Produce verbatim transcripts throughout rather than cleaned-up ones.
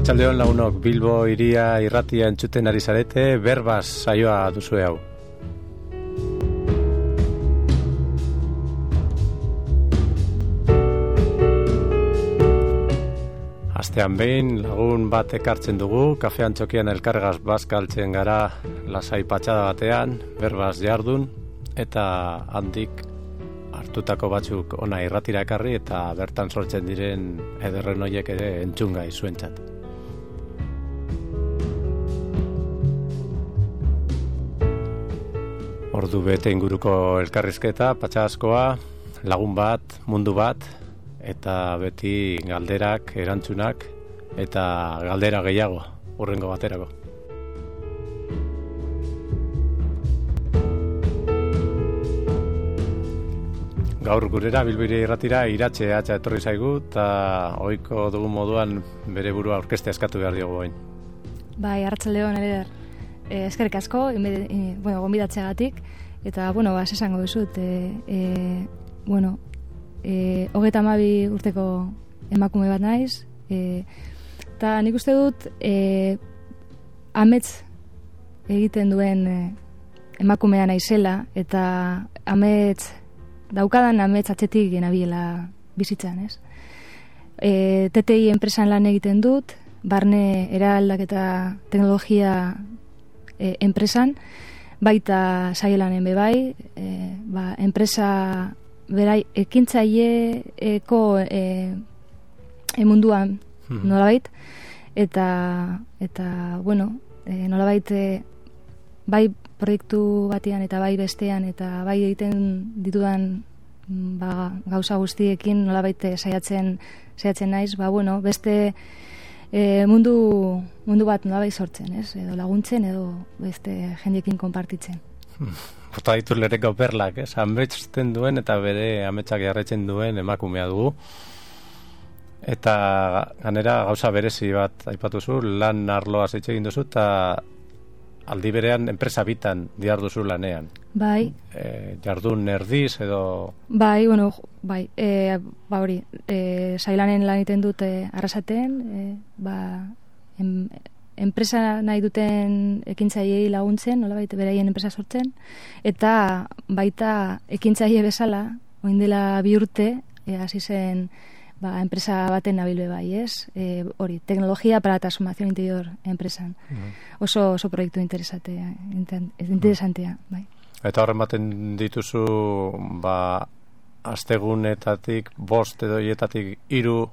Arratsaldeon lagunok, Bilbo hiria irratia entzuten ari zarete, berbaz saioa duzue hau. Astean behin lagun bat ekartzen dugu, kafe antzokian elkargaz bazkaltzen gara lasai patxada batean, berbaz jardun, eta handik hartutako batzuk ona irratira ekarri eta bertan sortzen diren ederren horiek ere entzungai zuentzat. Ordu bete inguruko elkarrizketa, patxadazkoa, lagun bat, mundu bat, eta beti galderak, erantzunak, eta galdera gehiago, hurrengo baterako. Gaur gurera, Bilbiri irratira, iratxe atxa etorri zaigu, eta ohiko dugun moduan bere burua aurkestea eskatu behar diogu bain. Bai, arratsaldeon eder. Eh, eskerrik asko, inbe, eh, bueno, gonbidatzeagatik, eta, bueno, bas esango dizut, eh, eh, bueno, eh, hogeita hamabi urteko emakume bat naiz, eh, eta nik uste dut, eh, amets egiten duen eh, emakumea naizela, eta amets daukadan amets atzetik genabiela bizitzan, ez? E, T T I enpresan lan egiten dut, barne eraldaketa teknologia e, enpresan, baita saielanen bebai, e, ba, enpresa berai ekintzaileeko e, e munduan hmm. nolabait, eta, eta bueno, e, nolabait e, bai proiektu batean eta bai bestean eta bai egiten ditudan ba, gauza guztiekin nolabait saiatzen saiatzen naiz, ba bueno, beste e, mundu mundu bat nolabait sortzen, ez? Edo laguntzen edo beste jendeekin konpartitzen. Bota ditu lereko perlak, ez? Ametsten duen eta bere ametsak jarraitzen duen emakumea dugu. Eta ganera gauza berezi bat aipatuzu, lan arloaz hitz egin duzu eta aldi berean enpresa bitan diarduzu lanean. Bai. E, jardun erdiz edo... Bai, bueno, bai, e, ba hori, e, sailanen lan egiten dute arrasaten, e, ba, em, enpresa nahi duten ekintzaileei laguntzen, nolabait beraien enpresa sortzen, eta baita ekintzaile bezala, orain dela bi urte, e, hasi zen ba, enpresa baten nabilbe bai, ez? E, hori, teknologia para transformación interior enpresan. Mm. Oso, oso proiektu interesatea, interesantea, mm. bai. Eta horren baten dituzu, ba, astegunetatik, bost edo hietatik hiru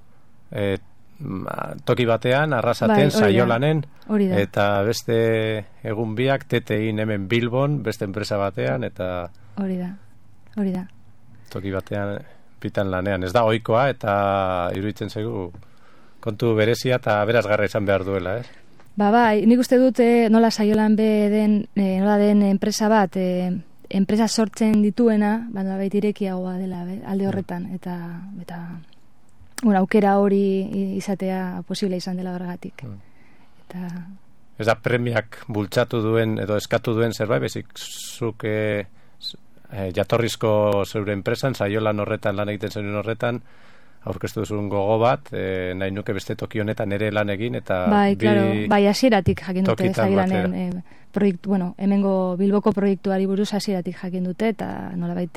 e, toki batean, arrasaten, bai, saiolanen, eta beste egun biak, T T I hemen Bilbon, beste enpresa batean, eta... Hori da, hori da. Toki batean... bitan lanean, ez da ohikoa eta iruditzen zaigu kontu berezia eta berazgarra izan behar duela, ez? Ba bai, nik uste dute nola saiolan be den, e, nola den enpresa bat, e, enpresa sortzen dituena, baina bait irekiagoa dela, be, alde horretan, eta eta bueno, aukera hori izatea posible izan dela horregatik. Mm. Eta... Ez da premiak bultzatu duen edo eskatu duen zerbait, bezik zuk... E, E, jatorrizko zeure enpresan, saiolan horretan, lan egiten zeure horretan, aurkeztu duzun gogo bat, e, nahi nuke beste toki honetan ere lan egin, eta bai, bi claro, bai, hasieratik jakin dute, saiolanen, e, proiektu, bueno, hemengo Bilboko proiektuari buruz hasieratik jakin dute, eta nolabait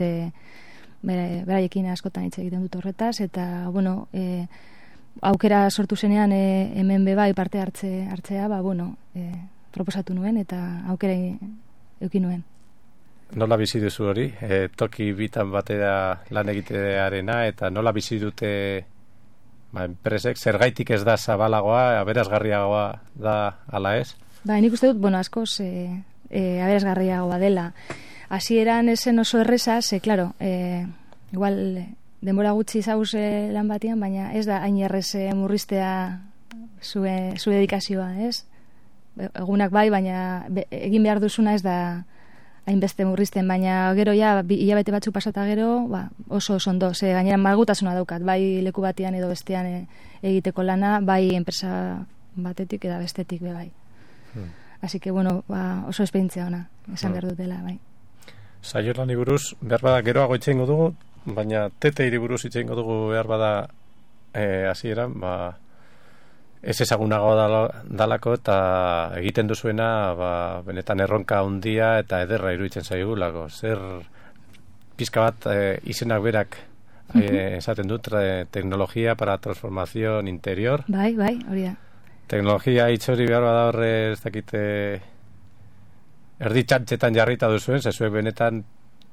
beraiekin askotan hitz egiten dut horretaz, eta, bueno, e, aukera sortu zenean e, hemen bebai parte hartze, hartzea, ba, bueno, e, proposatu nuen, eta aukera eukin nuen. Nola bizi duzu hori? E, toki bitan batera lan egitearena eta nola bizi dute ba, enpresek, zergaitik ez da zabalagoa, aberasgarriagoa da ala ez? Ba, nik uste dut, bueno, askoz e, e, aberasgarriagoa dela. Hasieran esen oso erreza, ze, klaro, e, igual denbora gutxi zauz e, lan batian, baina ez da hain errez murriztea zue, zue dedikazioa, ez? Egunak bai, baina be, egin behar duzuna ez da hainbeste murrizten, baina gero ja, hilabete batzuk pasata gero, ba, oso oso ondo, ze gainera malgutasuna daukat, bai leku batean edo bestean e, egiteko lana, bai enpresa batetik eta bestetik be bai. Hmm. Así que, bueno, ba, oso esperientzia ona, esan hmm. behar dutela, bai. Saiolani buruz, behar bada geroago itxeingo dugu, baina T T I buruz itxeingo dugu behar bada hasieran, eh, ba, ez ezagunago dalako eta egiten duzuena ba, benetan erronka handia eta ederra iruditzen zaigulako. Zer pizka bat e, izenak berak e, esaten dut, e, teknologia para transformación interior. Bai, bai, hori da. Teknologia itxori behar bada horre ez dakite erdi txantxetan jarrita duzuen, zezuek benetan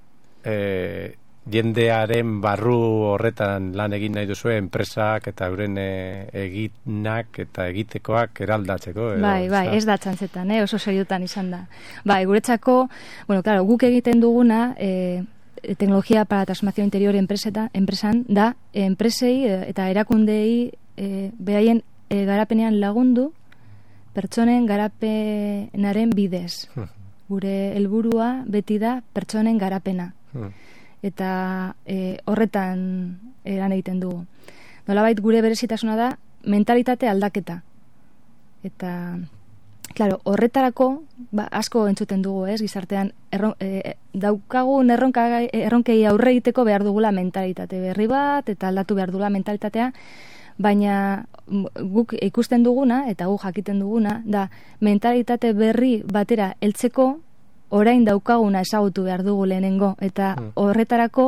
e, jendearen barru horretan lan egin nahi duzu enpresak eta euren e, eginak eta egitekoak eraldatzeko. Edo, bai, bai, ez da txantzetan, eh? Oso seriotan izan da. Bai, guretzako, bueno, claro, guk egiten duguna, eh, teknologia para transformación interior enpreseta, enpresan da, enpresei eta erakundei eh, beraien eh, garapenean lagundu pertsonen garapenaren bidez. Gure helburua beti da pertsonen garapena. Eta e, horretan eran egiten dugu. Nolabait gure berezitasuna da mentalitate aldaketa. Eta, claro, horretarako ba, asko entzuten dugu, ez, gizartean erron, e, daukagun erronka, erronkei aurre egiteko behar dugula mentalitate berri bat, eta aldatu behar dugula mentalitatea, baina guk ikusten duguna, eta guk jakiten duguna, da mentalitate berri batera heltzeko orain daukaguna ezagutu behar dugu lehenengo, eta horretarako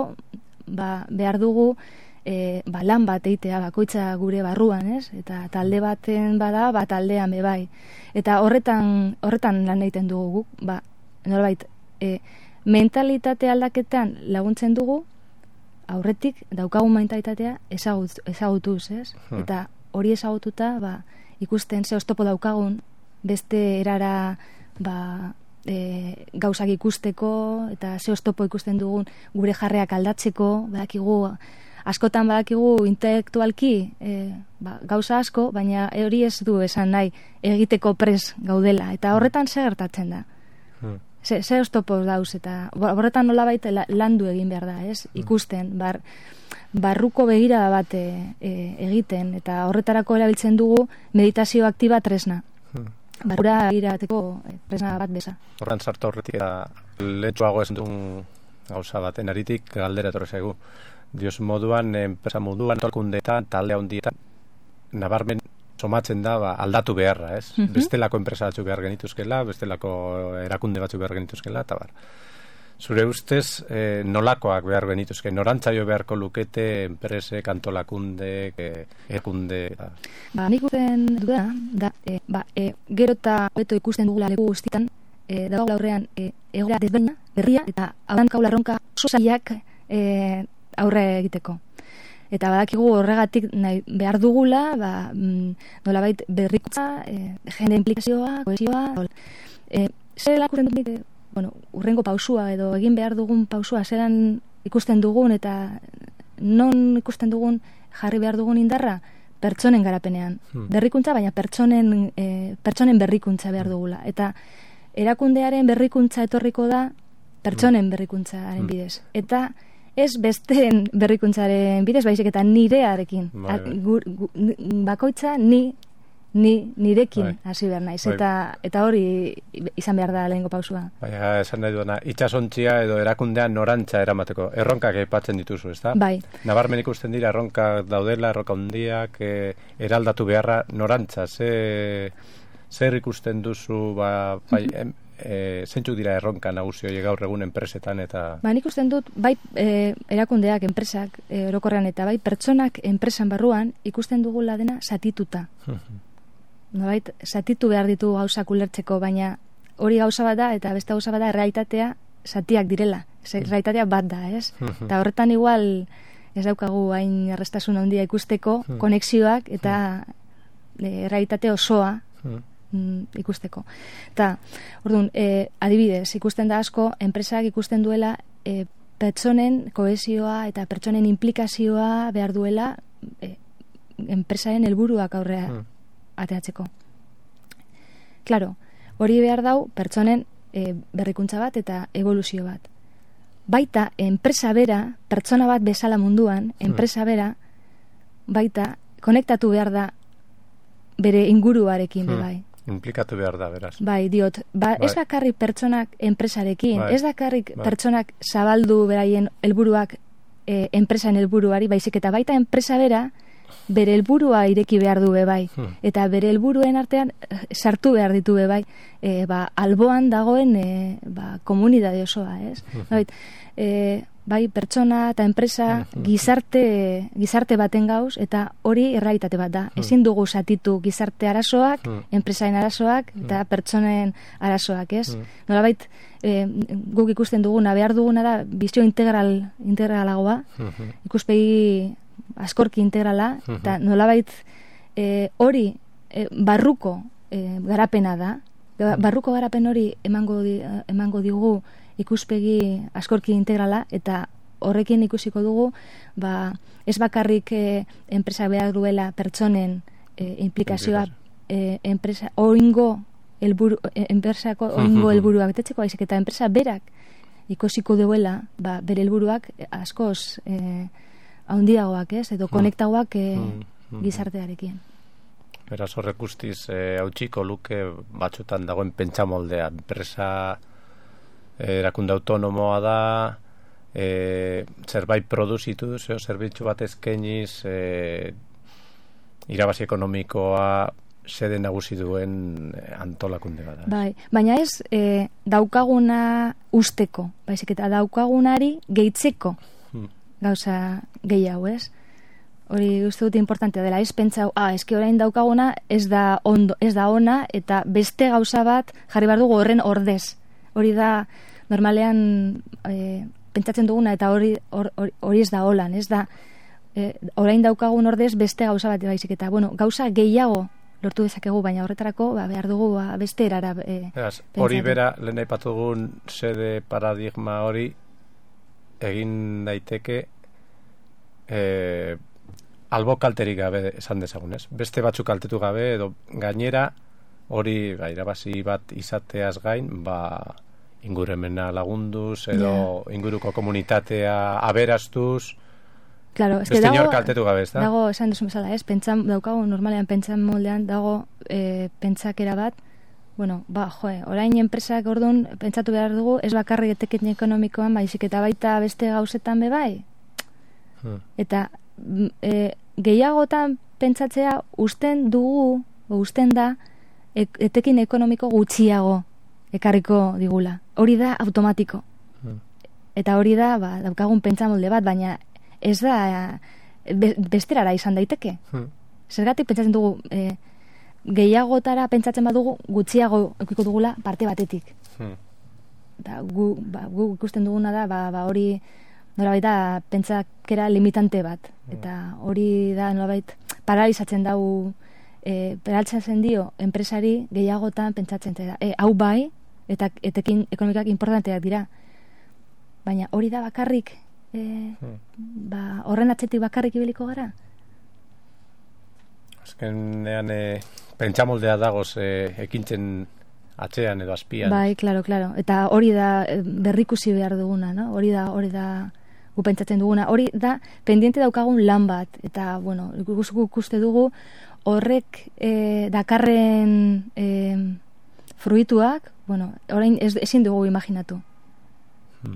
ba, behar dugu e, ba, lan bat eitea bakoitza gure barruan, ez? Eta talde baten bada, ba, taldean bebai. Eta horretan horretan lan egiten dugu guk, ba, norbait, e, mentalitate aldaketan laguntzen dugu, aurretik daukagun mentalitatea ezagut, ezagutuz, ez? Eta hori ezagututa, ba, ikusten ze oztopo daukagun, beste erara, ba, E, gauzak ikusteko eta ze oztopo ikusten dugun gure jarreak aldatzeko, badakigu askotan badakigu intelektualki e, ba, gauza asko, baina hori ez du esan nahi egiteko pres gaudela, eta horretan ze gertatzen da hmm. ze, ze oztopo dauz, eta horretan nolabait landu egin behar da, ez? Ikusten, bar, barruko begira bat e, egiten, eta horretarako erabiltzen dugu meditazio aktiba tresna. Barura irateko presna bat beza. Horren sartu horretik eta letxuago ez duen gauza baten aritik galdera etorri zaigu. Dios moduan, enpresa moduan, tolkundeetan, talde handietan, nabarmen somatzen da ba, aldatu beharra, ez? Uh-huh. Bestelako enpresa batzuk behar genituzkela, bestelako erakunde batzuk behar genituzkela, eta bar. Zure ustez, eh, nolakoak behar genituzke, norantzaio beharko lukete enpresek, antolakundek, eh, erakunde... Ba, nik usten duda, da, e, ba, e, gero eta hobeto ikusten dugula leku guztitan, e, dago aurrean e, egoera desberdina, berria, eta hauran kaula erronka sozaiak e, aurre egiteko. Eta badakigu horregatik nahi behar dugula, ba, nolabait berrikuntza, e, jende implikazioa, kohesioa, e, zer lakusten dut, e, bueno, urrengo pausua edo egin behar dugun pausua zelan ikusten dugun eta non ikusten dugun jarri behar dugun indarra pertsonen garapenean. Hmm. Berrikuntza, baina pertsonen, e, pertsonen berrikuntza behar dugula. Eta erakundearen berrikuntza etorriko da pertsonen berrikuntzaren bidez. Eta ez besteen berrikuntzaren bidez, baizik eta nirearekin. Bai, bai. Gur, gu, bakoitza ni ni nirekin hasi behar naiz, eta, eta hori izan behar da lehengo pausua. Baina esan nahi duena, itxasontzia edo erakundean norantza eramateko, erronkak aipatzen dituzu, ezta? Bai. Nabarmen ikusten dira erronkak daudela, erronka handiak, e, eraldatu beharra norantza, ze, zer ikusten duzu, ba, bai, em, e, zeintzuk dira erronka nagusi hori gaur egun enpresetan eta... Ba, nik ikusten dut, bai e, erakundeak, enpresak, e, orokorrean eta bai pertsonak enpresan barruan ikusten dugula dena satituta. Nolait, satitu behar ditu gauzak ulertzeko, baina hori gauza bat da, eta beste gauza bat da, errealitatea satiak direla. Errealitatea bat da, ez? Eta horretan igual ez daukagu hain errestasun handia ikusteko, konexioak, eta errealitate osoa mm, ikusteko. Eta, orduan, e, adibidez, ikusten da asko, enpresak ikusten duela e, pertsonen kohesioa eta pertsonen implikazioa behar duela e, enpresaren helburuak aurrea ateatzeko. Claro, hori behar dau pertsonen e, berrikuntza bat eta evoluzio bat. Baita, enpresa bera, pertsona bat bezala munduan, enpresa bera, baita, konektatu behar da bere inguruarekin, hmm. bai. Implikatu behar da, beraz. Bai, diot, ba, bai. Ez bakarrik pertsonak enpresarekin, bai. Ez bakarrik bai. Pertsonak zabaldu beraien helburuak e, enpresan helburuari, baizik eta baita enpresa bera bere helburua ireki behar du be bai. Hmm. Eta bere helburuen artean sartu behar ditu be bai. E, ba, alboan dagoen e, ba, komunidade osoa, ez? Hmm. Bai, e, bai, pertsona eta enpresa gizarte gizarte baten gauz, eta hori errealitate bat da. Ezin dugu zatitu gizarte arazoak, enpresaren arazoak eta pertsonen arazoak, ez? Nolabait, e, guk ikusten duguna, behar duguna da bizio integral integralagoa, ikuspegi askorki integrala, eta nolabait e, hori e, barruko e, garapena da. Barruko garapen hori emango, di, emango digu ikuspegi askorki integrala, eta horrekin ikusiko dugu, ba, ez bakarrik e, enpresa behar duela pertsonen e, implikazioa, e, enpresa oingo elburu, e, enpresako oingo helburuak betetzeko, baizik eta enpresa berak ikusiko duela, ba, bere helburuak askoz e, handiagoak, ez, edo konektagoak e, gizartearekin. Beraz, horrek guztiz, e, hautsiko luke batzutan dagoen pentsamoldea, enpresa erakunde autonomoa da, e, zerbait produzitu, zeo, zerbitzu bat eskainiz, e, irabazi ekonomikoa sede nagusi duen antolakunde bat. Bai, baina ez e, daukaguna usteko, baizik eta daukagunari gehitzeko hmm. gauza gehiago, ez? Hori uste dut importantea dela, ez pentsau, ah, eski orain daukaguna ez da ondo, ez da ona, eta beste gauza bat jarri behar dugu horren ordez. Hori da, normalean e, pentsatzen duguna, eta hori hori, hori ez da holan, ez da, e, orain daukagun ordez beste gauza bat baizik, eta bueno, gauza gehiago lortu dezakegu, baina horretarako ba, behar dugu ba, beste erara e, hori bera, lehen aipatu dugun sede paradigma hori egin daiteke e, albo kalterik gabe esan dezagun, ez? Beste batzuk kaltetu gabe, edo gainera hori ba, irabazi bat izateaz gain, ba, ingurumena lagunduz, edo yeah. inguruko komunitatea aberastuz, claro, beste inor kaltetu gabe, ez da? Dago, esan duzu bezala, ez? Pentsan, daukagu, normalean pentsan moldean, dago e, pentsakera bat, bueno, ba, joe, orain enpresak orduan pentsatu behar dugu, ez bakarrik etekin ekonomikoan, baizik eta baita beste gauzetan be bai. Hmm. Eta e, gehiagotan pentsatzea usten dugu, o usten da, e, etekin ekonomiko gutxiago ekarriko digula. Hori da automatiko. Hmm. Eta hori da, ba, daukagun pentsamolde bat, baina ez da be, besterara izan daiteke. Hmm. Zergatik pentsatzen dugu e, gehiagotara pentsatzen badugu gutxiago eukiko dugula parte batetik. Hmm. Da, gu, ba, gu ikusten duguna da, ba, ba hori nolabait da pentsakera limitante bat. Hmm. Eta hori da nolabait paralizatzen dau e, paralizatzen dio enpresari gehiagotan pentsatzen da. E, hau bai, eta etekin ekonomikak importanteak dira. Baina hori da bakarrik E, hmm. ba, horren atzetik bakarrik ibiliko gara? Azkenean e, pentsamoldea dagoz e, ekintzen atzean edo azpian. Bai, klaro, klaro. Eta hori da e, berrikusi behar duguna, no? Hori da, hori da gu pentsatzen duguna. Hori da pendiente daukagun lan bat. Eta, bueno, ikuste dugu horrek e, dakarren e, fruituak, bueno, orain ez, ezin dugu imaginatu. Hmm.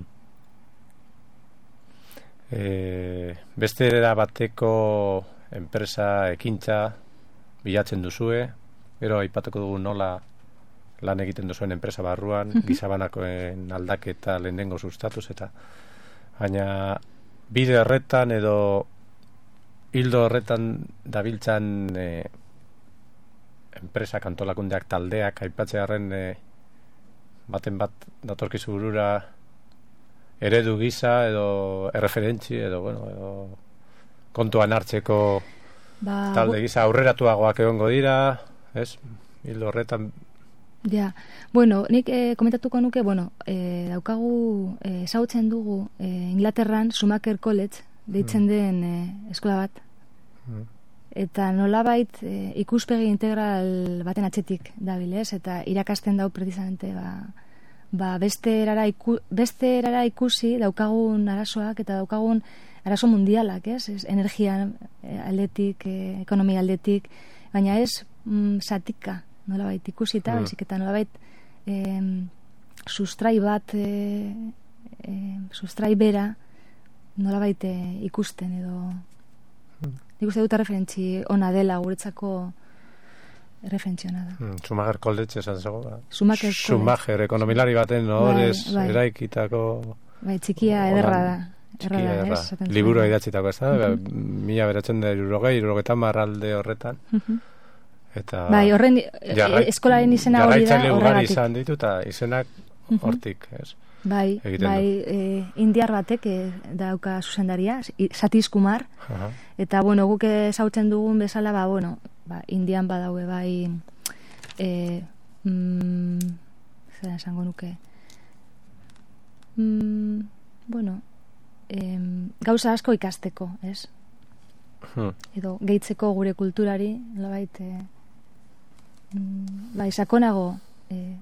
E, beste era bateko enpresa ekintza bilatzen duzue, gero aipatuko dugu nola lan egiten duzuen enpresa barruan, mm-hmm. gizabanakoen aldaketa lehenengo sustatuz, eta baina bide horretan edo hildo horretan dabiltzan e, enpresa kantolakundeak taldeak aipatzearen e, baten bat datorkizu burura eredu gisa edo erreferentzi edo, bueno, edo kontuan hartzeko ba, talde gisa aurreratuagoak egongo dira, ez? Hildo horretan. Ja, bueno, nik eh, komentatuko nuke, bueno, eh, daukagu eh, ezagutzen dugu eh, Inglaterran Schumacher College deitzen mm. den eh, eskola bat. Mm. Eta nolabait eh, ikuspegi integral baten atzetik dabil, ez? Eta irakasten dau precisamente ba ba beste erara, iku, beste erara ikusi daukagun arazoak eta daukagun arazo mundialak, ez? Ez energia aldetik, eh, ekonomia aldetik, baina ez mm, satika, nolabait ikusita, mm. bezik eta nolabait eh, sustrai bat eh, eh, sustrai bera nolabait eh, ikusten edo nik uste dut referentzi ona dela guretzako referentzi ona da. Mm, Schumacher College esan zego. Ba. Schumacher, Schumacher ekonomilari baten horrez bai, bai. eraikitako... Bai, txikia ederra da. Txikia ederra. Liburu idatzitako, ez da? Uh -huh. Mila beratzen da irurogei, irurogetan marralde horretan. Uh -huh. Eta... Bai, horren eskolaren izena hori da horregatik. Jarraitzaile izan ditu eta izenak hortik, ez? Bai, bai e, indiar batek e, dauka zuzendaria, Satish Kumar, uh -huh. eta, bueno, guk ezautzen dugun bezala, ba, bueno, ba, indian badaue, bai, e, mm, zer esango nuke, mm, bueno, e, gauza asko ikasteko, ez? Hmm. Edo, gehitzeko gure kulturari, labait, e, mm, bai, sakonago, e,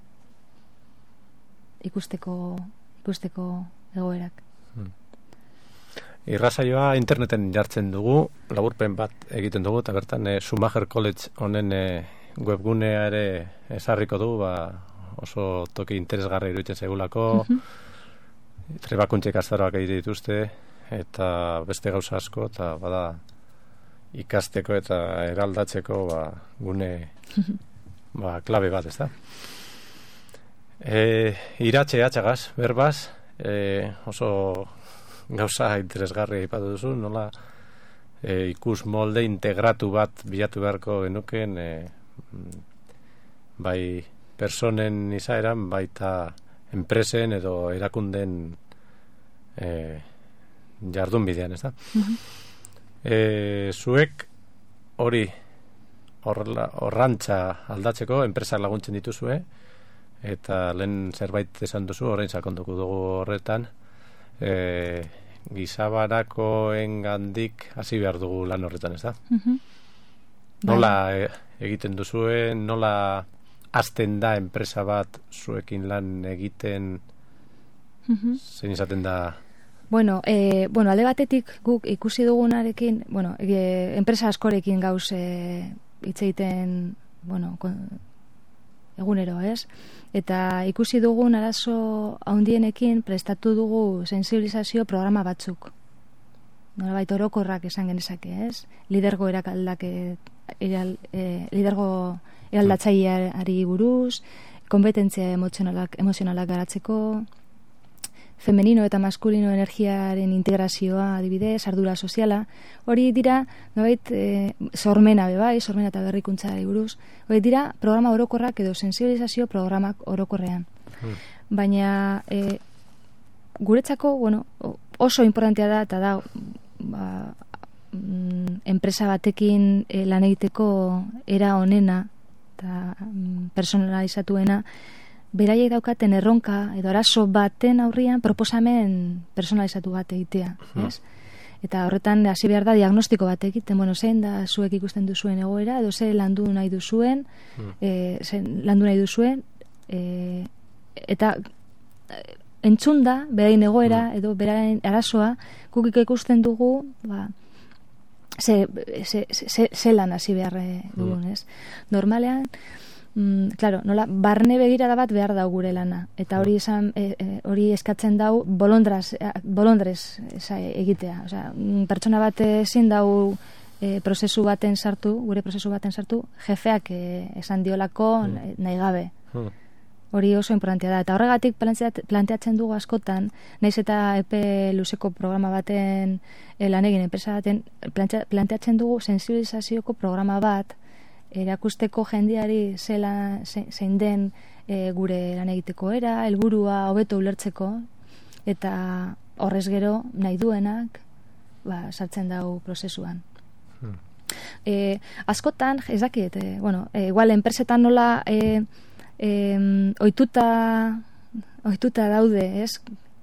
ikusteko ikusteko egoerak. Hmm. Irrasaioa interneten jartzen dugu, laburpen bat egiten dugu, eta bertan eh, Schumacher College honen eh, webgunea ere esarriko du, ba, oso toki interesgarra iruditzen segulako, uh-huh. trebakuntza ikastaroak egite dituzte, eta beste gauza asko, eta bada ikasteko eta eraldatzeko ba, gune ba, klabe bat, ez da? E, iratxe atxagaz, berbaz, e, oso gauza interesgarria ipatu duzu, nola e, ikus molde integratu bat bilatu beharko genuken, e, bai personen izaeran, baita enpresen edo erakunden e, jardun bidean, ez da? Uh-huh. e, zuek hori horrantza aldatzeko enpresak laguntzen dituzue, eta lehen zerbait esan duzu, orain sakonduko dugu horretan, e, gizabarakoen gandik hasi behar dugu lan horretan, ez da? Uh-huh. Nola e, egiten duzue, nola hasten da enpresa bat zuekin lan egiten, uh-huh. zein izaten da? Bueno, e, bueno, alde batetik guk ikusi dugunarekin, bueno, e, enpresa askorekin gauz e, hitz egiten, bueno, kon, egunero, ez? Eta ikusi dugun arazo handienekin prestatu dugu sensibilizazio programa batzuk. Nolabait orokorrak esan genezake, ez? Lidergo erakaldake eral, e, lidergo eraldatzaileari buruz, kompetentzia emozionalak emozionalak garatzeko, femenino eta maskulino energiaren integrazioa, adibidez, ardura soziala, hori dira, nolabait, e, sormena be bai, sormena eta berrikuntzari buruz, hori dira programa orokorrak edo sensibilizazio programak orokorrean. Hmm. Baina e, guretzako, bueno, oso importantea da, eta da, ba, mm, enpresa batekin e, lan egiteko era onena, eta mm, personalizatuena, beraiek daukaten erronka edo arazo baten aurrian proposamen personalizatu bat egitea, ez? Eta horretan hasi behar da diagnostiko bat egiten, bueno, zein da zuek ikusten duzuen egoera, edo ze landu nahi duzuen, e, zein landu nahi duzuen, e, eta entzun da, berain egoera, edo berain arazoa, guk ikusten dugu, ba, ze, ze, ze, ze lan hasi behar dugun, ez? Normalean, Mm, claro, nola, barne begirada bat behar dau gure lana. Eta hori esan, e, e, hori eskatzen dau bolondras, e, bolondrez esa, egitea. Osea, pertsona bat ezin dau e, prozesu baten sartu, gure prozesu baten sartu, jefeak e, esan diolako mm. nahi gabe. Mm. Hori oso importantea da. Eta horregatik planteatzen dugu askotan, naiz eta epe luzeko programa baten e, lan egin, enpresa baten, planteatzen dugu sensibilizazioko programa bat, erakusteko jendeari zela zein den e, gure lan egiteko era, helburua hobeto ulertzeko, eta horrez gero nahi duenak ba, sartzen dau prozesuan. Hmm. E, askotan, ez dakit, e, bueno, e, igual enpresetan nola e, e, ohituta, ohituta daude, ez?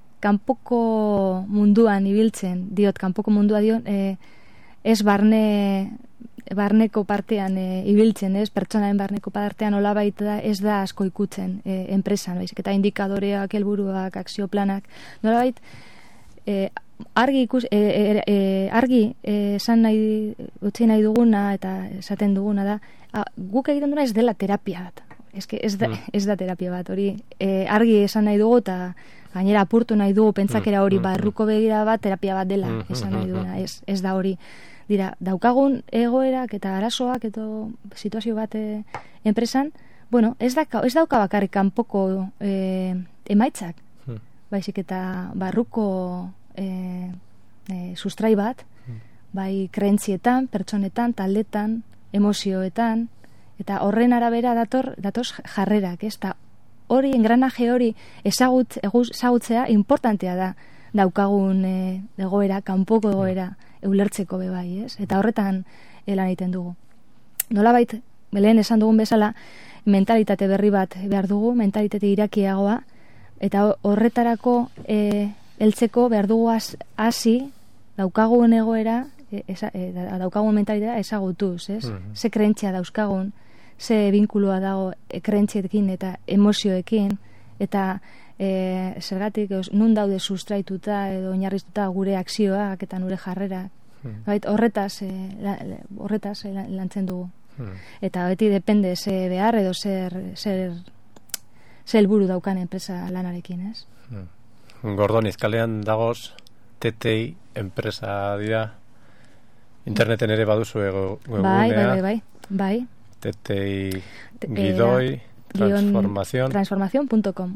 Kanpoko munduan ibiltzen, diot, kanpoko mundua dion, e, ez barne barneko partean e, ibiltzen, ez, pertsonaen barneko partean olabait da, ez da asko ikutzen e, enpresan, baizik, eta indikadoreak, helburuak, akzio planak, nolabait e, argi ikus, e, e, e, argi esan nahi, utzi nahi duguna eta esaten duguna da, a, guk egiten duna ez dela terapia bat, ez, que ez, da, mm. ez da terapia bat, hori e, argi esan nahi dugu eta gainera apurtu nahi dugu pentsakera hori barruko begira bat terapia bat dela, esan nahi duena, ez, ez da hori. Dira, daukagun egoerak eta arazoak edo situazio bat e, enpresan, bueno, ez, da, ez dauka bakarrik kanpoko e, emaitzak, baizik eta barruko e, e, sustrai bat, bai kreentzietan, pertsonetan, taldetan, emozioetan, eta horren arabera dator, datoz jarrerak, ez da hori, engranaje hori ezagut, ezagutzea importantea da daukagun e, egoera, kanpoko egoera eulertzeko bebai, ez? Eta horretan lan egiten dugu. Nolabait, lehen esan dugun bezala, mentalitate berri bat behar dugu, mentalitate irakiagoa, eta horretarako e, heltzeko behar dugu hasi daukagun egoera, e, eza, e, daukagun mentalitatea ezagutuz, ez? Mm-hmm. Ze kreentzia dauzkagun, ze binkuloa dago e, kreentziekin eta emozioekin, eta e, zergatik, nun daude sustraituta edo oinarriztuta gure akzioak eta nure jarrerak. Hmm. Bait, horretaz, e, la, horretaz e, lantzen dugu. Hmm. Eta beti depende ze behar edo zer, zer, zer helburu daukan enpresa lanarekin, ez? Hmm. Gordon, izkalean dagoz, T T I enpresa dira, interneten ere baduzu ego webgunea. Bai, bai, bai, bai. T T I Gidoi, Transformación. Transformación punto com.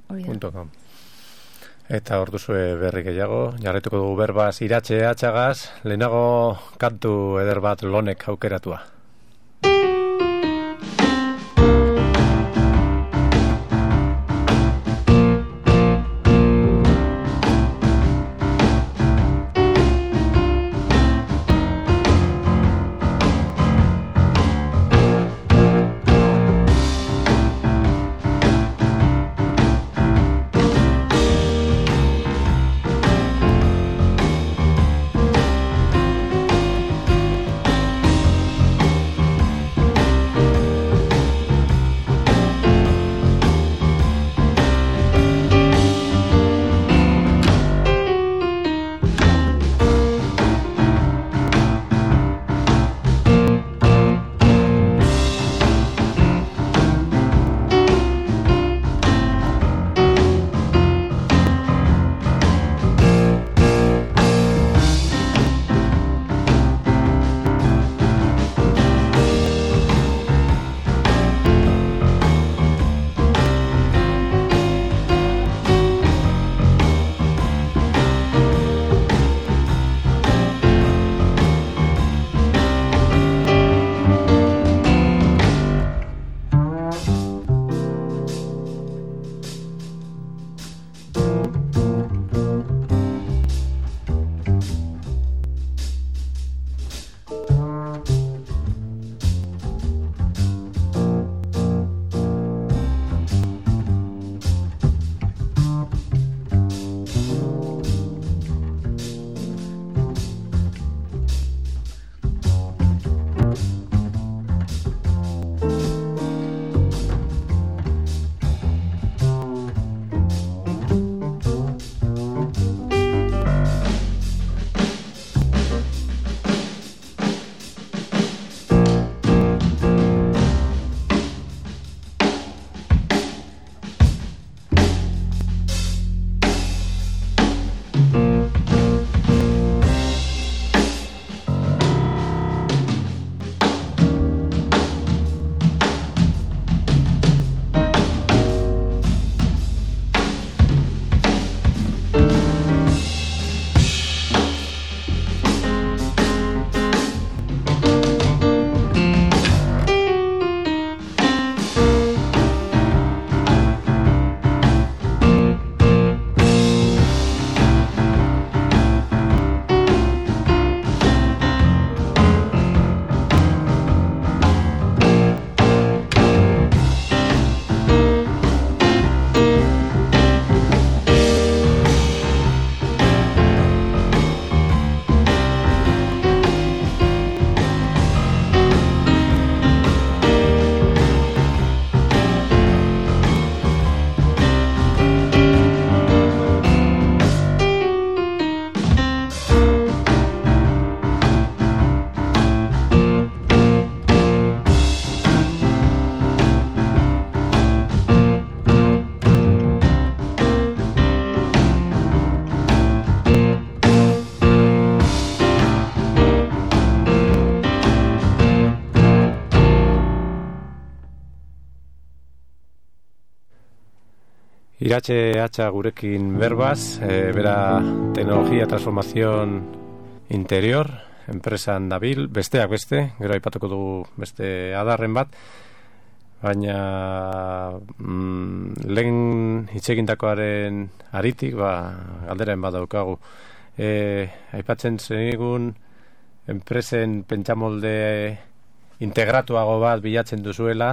Eta hor duzue berri gehiago, jarretuko dugu berbaz iratxe atxagaz, lehenago kantu eder bat Lonek aukeratua. Iratxe Atxa gurekin berbaz, e, bera teknologia transformazion interior, enpresan dabil, besteak beste, gero aipatuko dugu beste adarren bat, baina mm, lehen hitzegindakoaren aritik, ba, galderen bat daukagu. E, aipatzen zenigun, enpresen pentsamolde integratuago bat bilatzen duzuela,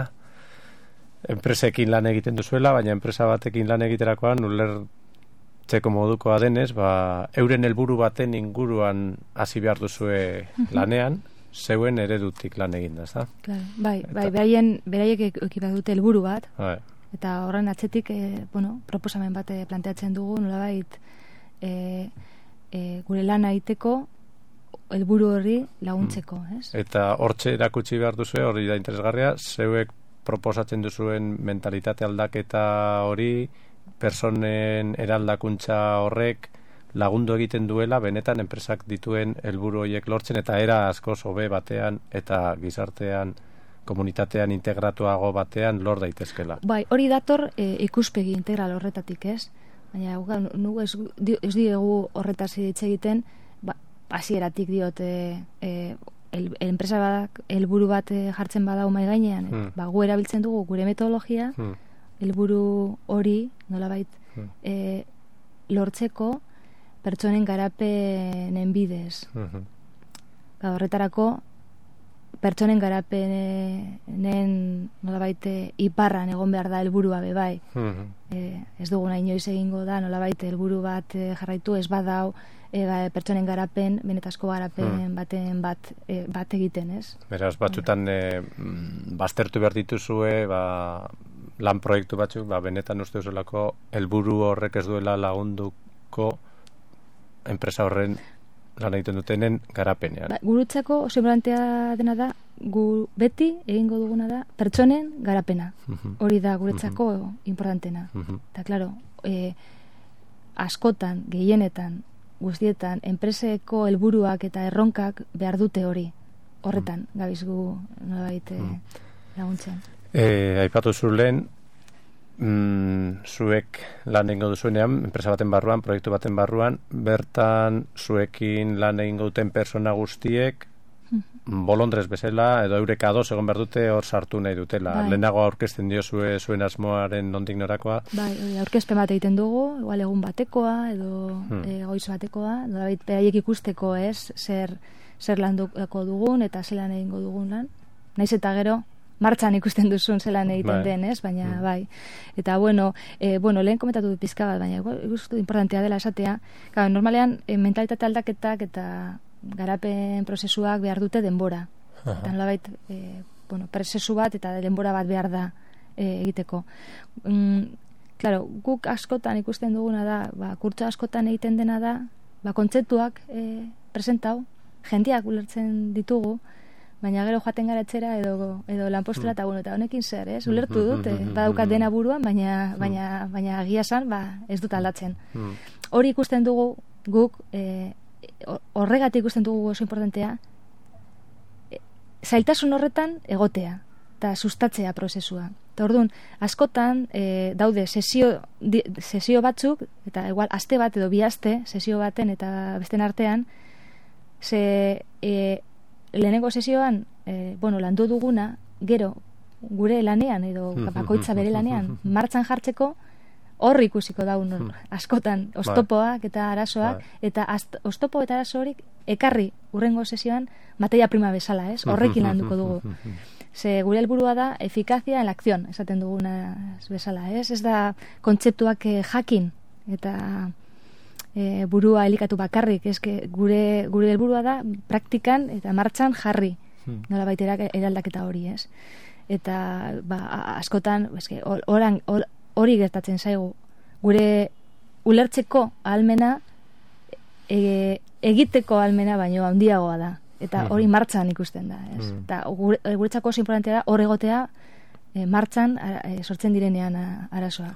enpresekin lan egiten duzuela, baina enpresa batekin lan egiterakoan ulertzeko modukoa denez, ba, euren helburu baten inguruan hasi behar duzue lanean, zeuen eredutik lan egin da, ezta? Claro, bai, bai, beraien, beraiek ekipa dute helburu bat, bai. Eta horren atzetik, e, bueno, proposamen bat planteatzen dugu, nolabait e, e, gure lana egiteko helburu horri laguntzeko, ez? Eta hortxe erakutsi behar duzue, hori da interesgarria, zeuek proposatzen duzuen mentalitate aldaketa hori, personen eraldakuntza horrek lagundu egiten duela, benetan enpresak dituen helburu horiek lortzen, eta era askoz hobe batean, eta gizartean, komunitatean integratuago batean lor daitezkela. Bai, hori dator e, ikuspegi integral horretatik, ez? Baina, nu ez, ez diegu horretaz hitz egiten, ba, hasieratik diot, e, e, El, el enpresa badak helburu bat jartzen badau mai gainean, hmm. ba gu erabiltzen dugu gure metodologia, helburu hmm. hori nolabait hmm. e, lortzeko pertsonen garapenen bidez. Hmm. Ga horretarako pertsonen garapenen nolabait iparran egon behar da helburua be bai. Hmm. E, ez duguna inoiz egingo da nolabait helburu bat e, jarraitu ez badau Ega, pertsonen garapen, benetazko garapen hmm. baten bat, e, bat egiten, ez? Beraz, batzutan e, baztertu behar dituzue, ba, lan proiektu batzuk, ba, benetan uste duzulako helburu horrek ez duela lagunduko enpresa horren lan egiten dutenen garapenean. Ba, gurutzako oso importantea dena da, gu beti egingo duguna da pertsonen garapena. Uh-huh. Hori da guretzako uh-huh. importantena. Uh-huh. Eta, klaro, e, askotan, gehienetan, guztietan, enpreseko helburuak eta erronkak behar dute hori. Horretan, mm. gabiz gu nolabait mm. laguntzen. E, aipatu zu lehen, mm, zuek lan egingo duzuenean, enpresa baten barruan, proiektu baten barruan, bertan zuekin lan egingo duten persona guztiek, mm. bolondrez bezala, edo eurek ados egon behar dute hor sartu nahi dutela. Bai. Lehenago aurkezten dio zue, zuen asmoaren nondik norakoa. Bai, aurkezpen bat egiten dugu, igual egun batekoa, edo hmm. e, goiz batekoa, nolabait beraiek ikusteko, ez, zer, zer landuko dugun, eta zelan egingo dugun lan. Naiz eta gero, martxan ikusten duzun zelan egiten bai. Den, ez, baina hmm. bai. Eta, bueno, e, bueno, lehen komentatu du pizka bat, baina ikustu importantea dela esatea. Claro, normalean, e, mentalitate aldaketak eta garapen prozesuak behar dute denbora. Uh-huh. Eta nolabait, e, bueno, prozesu bat eta denbora bat behar da e, egiteko. Mm, claro, guk askotan ikusten duguna da, ba, kurtso askotan egiten dena da, ba, kontzeptuak e, presentau, jendeak ulertzen ditugu, baina gero joaten gara etxera edo, edo lanpostura, eta bueno, eta honekin zer, ez? Ulertu dut, eh? Badaukat dena buruan, baina, baina, baina agia esan, ba, ez dut aldatzen. Hori ikusten dugu guk, e, horregatik ikusten dugu oso importantea, e, zailtasun horretan egotea, eta sustatzea prozesua. Eta orduan, askotan e, daude sesio, di, sesio batzuk, eta igual aste bat edo bi aste, sesio baten eta besten artean, ze e, lehenengo sesioan, e, bueno, landu duguna, gero, gure lanean, edo bakoitza bere lanean, martxan jartzeko, hor ikusiko daun askotan oztopoak eta arazoak, eta oztopo eta arazo horik ekarri urrengo sesioan materia prima bezala, ez? Horrekin landuko dugu. Ze gure helburua da efikazia en la acción, esaten duguna bezala, ez? Ez da kontzeptuak eh, jakin eta e, burua elikatu bakarrik, ez? Gure, gure helburua da praktikan eta martxan jarri, hmm. nola baitera eraldaketa hori, ez? Eta ba, askotan, eske, oran, or, hori gertatzen zaigu, gure ulertzeko ahalmena e, egiteko ahalmena baino handiagoa da, eta hori martxan ikusten da, ez? Mm. Eta gure, guretzako oso importantea da hor egotea e, martxan e, sortzen direnean arazoak.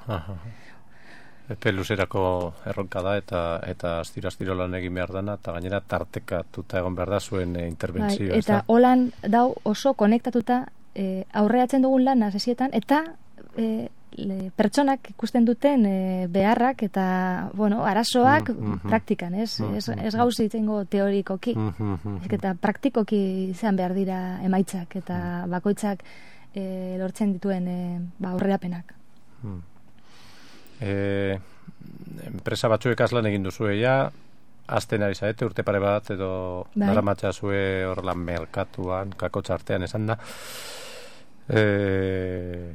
Epe luzerako erronka da, eta eta astiro-astiro lan egin behar dana, eta gainera tartekatuta egon behar da zuen e, interbentzioa. Bai, eta holan dau oso konektatuta e, aurreatzen dugun lana sesietan, eta e, le, pertsonak ikusten duten e, beharrak eta, bueno, arazoak Mm, mhm. praktikan, ez? Mm, Ez, mhm. ez gauza itzengo teorikoki. Mhm, mhm. Ez eta praktikoki izan behar dira emaitzak eta bakoitzak e, lortzen dituen e, ba, aurrerapenak. Hmm. E, enpresa batzuek azlan egin duzu ja, azten ari zaete, urte pare bat, edo Bai. daramatza zue horrela merkatuan, kakotxa artean esan da. E,